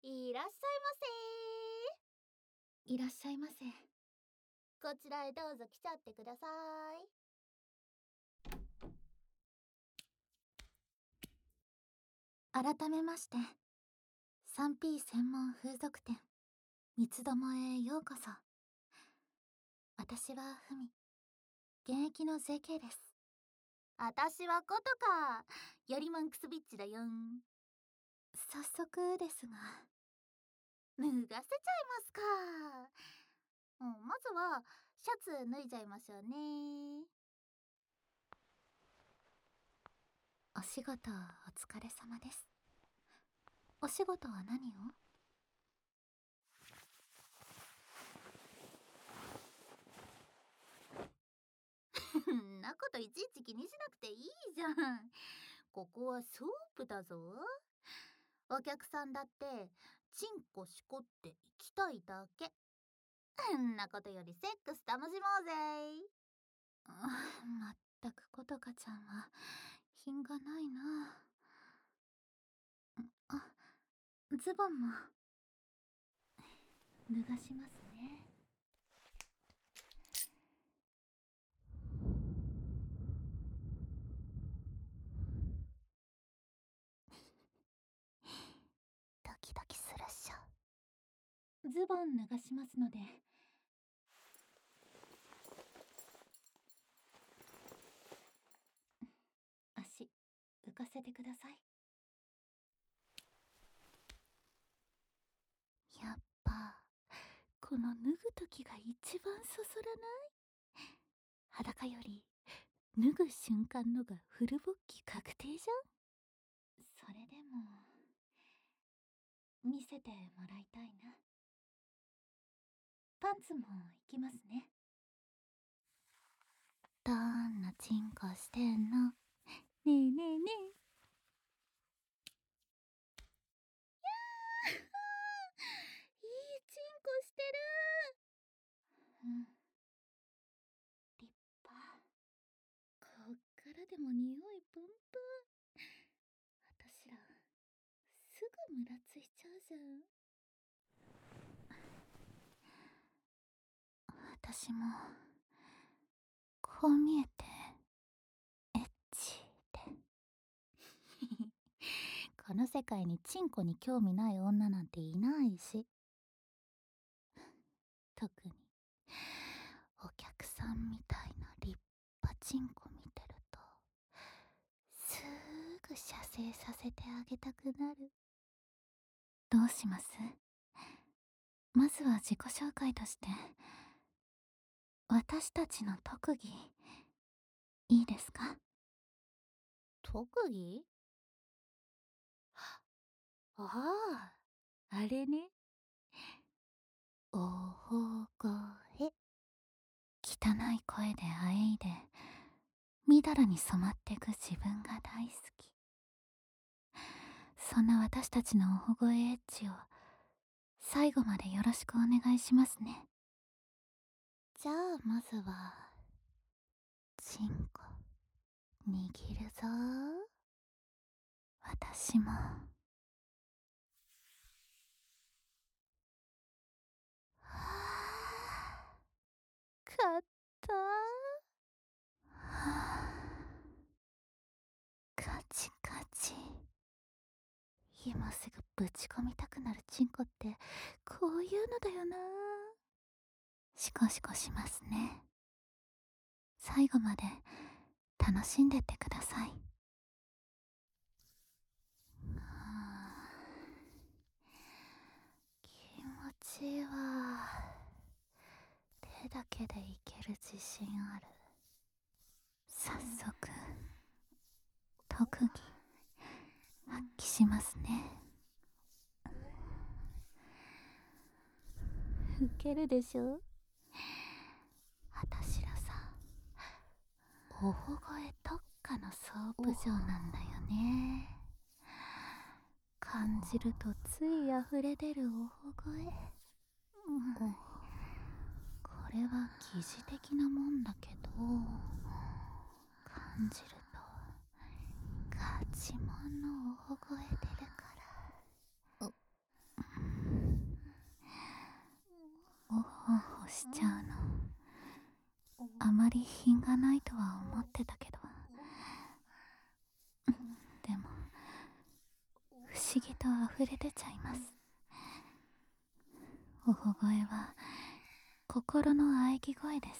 いらっしゃいいらっしゃいませ。 ませ。こちらへどうぞ来ちゃってください。 改めまして、3P 専門風俗店、三つどもへようこそ。私はふみ、現役の JK です。 あたしはことか、よりもんくすビッチだよん。 早速ですが、 脱がせちゃいますか。まずはシャツ脱いじゃいましょうね。 お仕事お疲れ様です。お仕事は何を？ んなこといちいち気にしなくていいじゃん。ここはソープだぞ。お客さんだってチンコしこって行きたいだけ。んなことよりセックス楽しもうぜ。 まったくことかちゃんは品がないな。あ、ズボンも脱がしますね。ドキドキするっしょ。ズボン脱がしますので、足浮かせてください。やっぱこの脱ぐときが一番そそらない？裸より脱ぐ瞬間のがフル勃起確定じゃん。それでも見せてもらいたいな。パンツもいきますね。どんなチンコしてんの？ねえねえねえ。 いいチンコしてうん、立派。 る。こっからでも匂いプンプン。あたしらすぐムラついちゃうじゃん。 私もこう見えてエッチでこの世界にチンコに興味ない女なんていないし、特にお客さんみたいな立派チンコ見てるとすぐ射精させてあげたくなる。 どうします？まずは自己紹介として私たちの特技いいですか？ 特技？ああ、あれね。大声。 汚い声であえいでみだらに染まってく自分が大好き。そんな私たちのおほ声エッチを最後までよろしくお願いしますね。 じゃあまずはチンコ握るぞ。 私も勝った。 カチカチ。今すぐぶち込みたくなるチンコってこういうのだよな。シコシコしますね。最後まで楽しんでってください。気持ちいいわ。手だけでいける自信ある。早速特技発揮しますね。 ウケるでしょ。 あたしらさ、おほ声特化のソープ嬢なんだよね。感じるとつい溢れ出るおほ声。これは疑似的なもんだけど、感じるとガチモンのおほ声出るから。 しちゃうの。あまり品がないとは思ってたけど、でも不思議と溢れ出ちゃいます。おほ声は心の喘ぎ声です。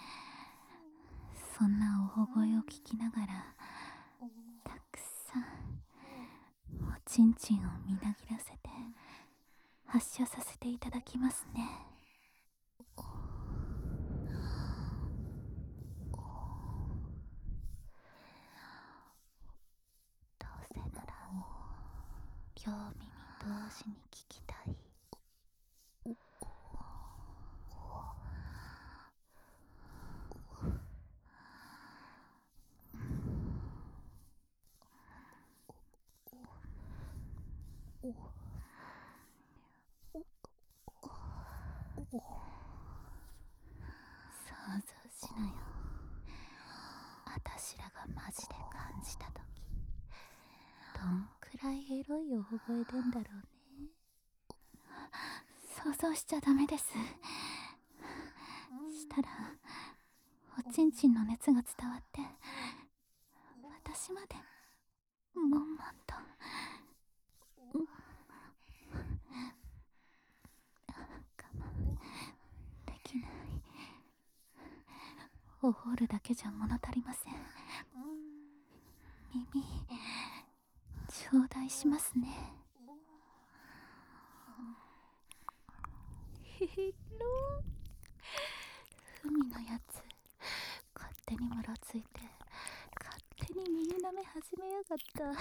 そんなおほ声を聞きながら、たくさんおちんちんをみなぎらせて発射させていただきますね。どうせなら両耳同時に聞きたい。想像しなよ。あたしらがマジで感じたとき、どんくらいエロいおほ声出んだろうね。想像しちゃダメです。したらおちんちんの熱が伝わって、私までもんもんと。我慢できない。おほるだけじゃ物足りません。耳頂戴しますね。へろ海のやつ、勝手にもろついて勝手に耳舐め始めやがった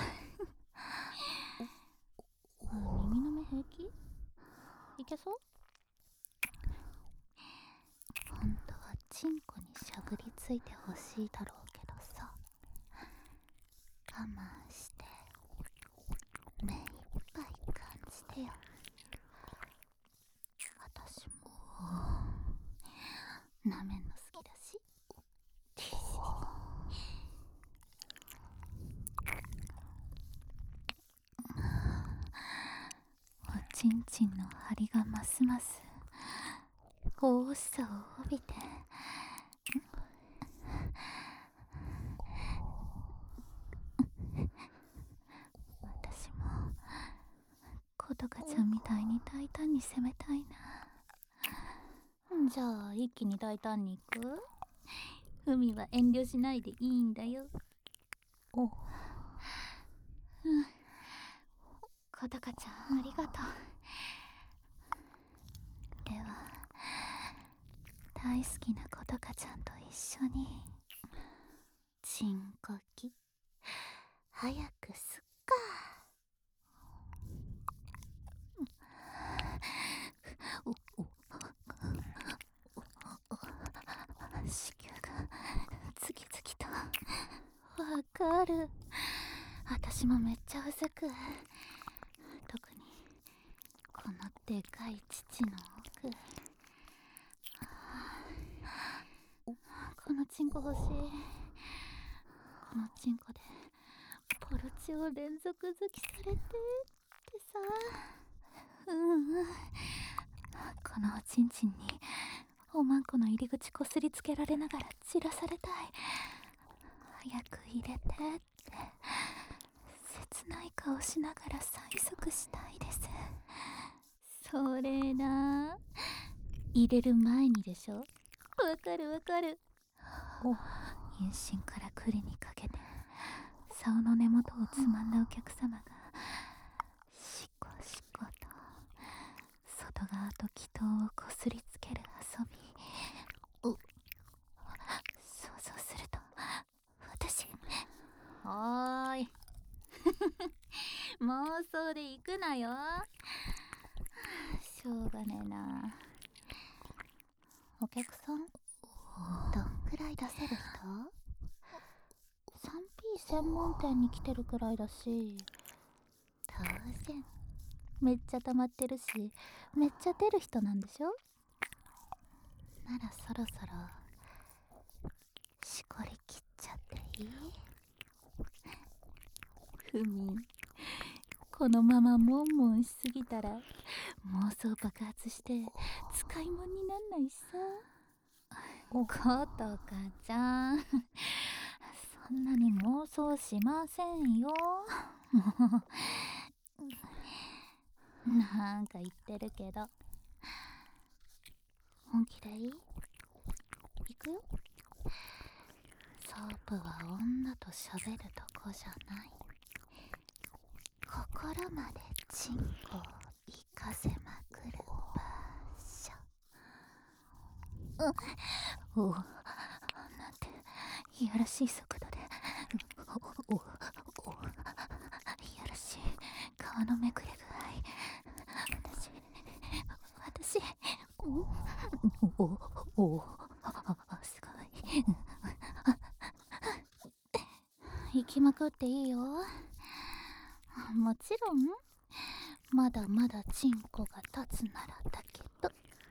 耳舐め平気？いけそう？本当はチンコにしゃぶりついてほしいだろうけどさ、我慢して目いっぱい感じてよ。私もなめんの好きだし。おちんちんの張りがますます大々しさを帯びて、私もことかちゃんみたいに大胆に攻めたいな。じゃあ一気に大胆にいく？海は遠慮しないでいいんだよ。ことかちゃんありがとう。では大好きなことかちゃんと一緒にチンコキ早くすっか。子宮が次々と。わかる。私もめっちゃうずく。特にこのでかい乳の奥。このチンコ欲しい。このチンコでポルチを連続好きされてってさ。このおちんちんにおまんこの入り口こすりつけられながら散らされたい。早く入れてって切ない顔しながら催促したいです。それな、入れる前にでしょ。わかるわかる。妊娠から栗にかけて竿の根元をつまんだお客様がしこしこと外側と気筒をこすりつける遊び。想像すると私、おーい妄想で行くなよ。しょうがねえな。お客さんどんくらい出せる人？ 3P 専門店に来てるくらいだし、当然めっちゃ溜まってるしめっちゃ出る人なんでしょ。ならそろそろしこり切っちゃっていい？ふみ、このままモンモンしすぎたら妄想爆発して使い物になんないしさ。 ことかちゃん、そんなに妄想しませんよ。もうなんか言ってるけど、本気でいい？いくよ。ソープは女と喋るとこじゃない。心までチンコを生かせまくる場所。 おなんていやらしい速度で、いやらしい皮のめくれ具合。私すごい。 行きまくっていいよ。もちろんまだまだチンコが立つならだけど、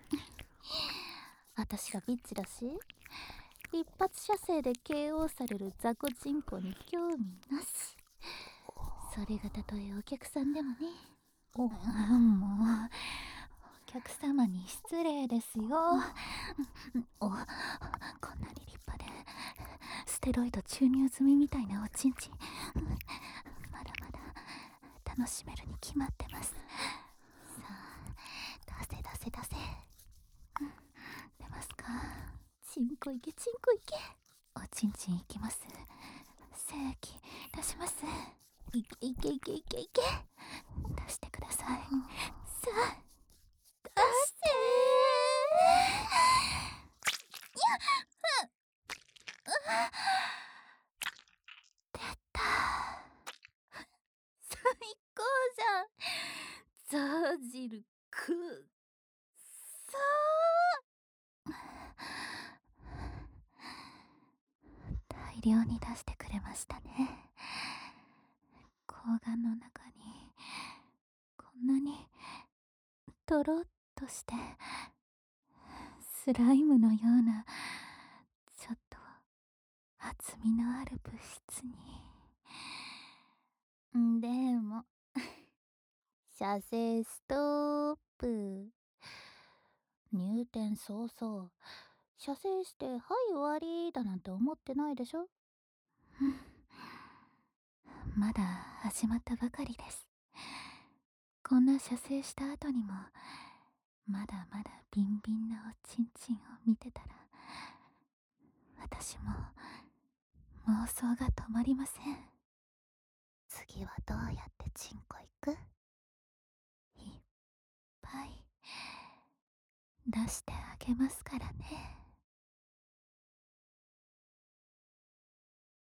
私がビッチだし、一発射精で KO される雑魚チンコに興味なし。それがたとえお客さんでもね。 もうお客様に失礼ですよ。こんなに立派でステロイド注入済みみたいなおちんちん、まだまだ楽しめるに決まってます。さあ出せ出せ出せ。出ますか？チンコいけチンコいけ。おちんちんいきます。精液出します。いけいけいけいけいけ。出してください。さあ出して出た。 最高じゃん。ザージルくさ大量に出してくれましたね。睾丸の中にこんなにとろっとしてスライムのようなちょっと厚みのある物質に。 でも射精ストップ。入店早々射精してはい終わりだなんて思ってないでしょ。 まだ始まったばかりです。こんな射精した後にもまだまだビンビンなおちんちんを見てたら、私も妄想が止まりません。 次はどうやってチンコいく？ いっぱい出してあげますからね。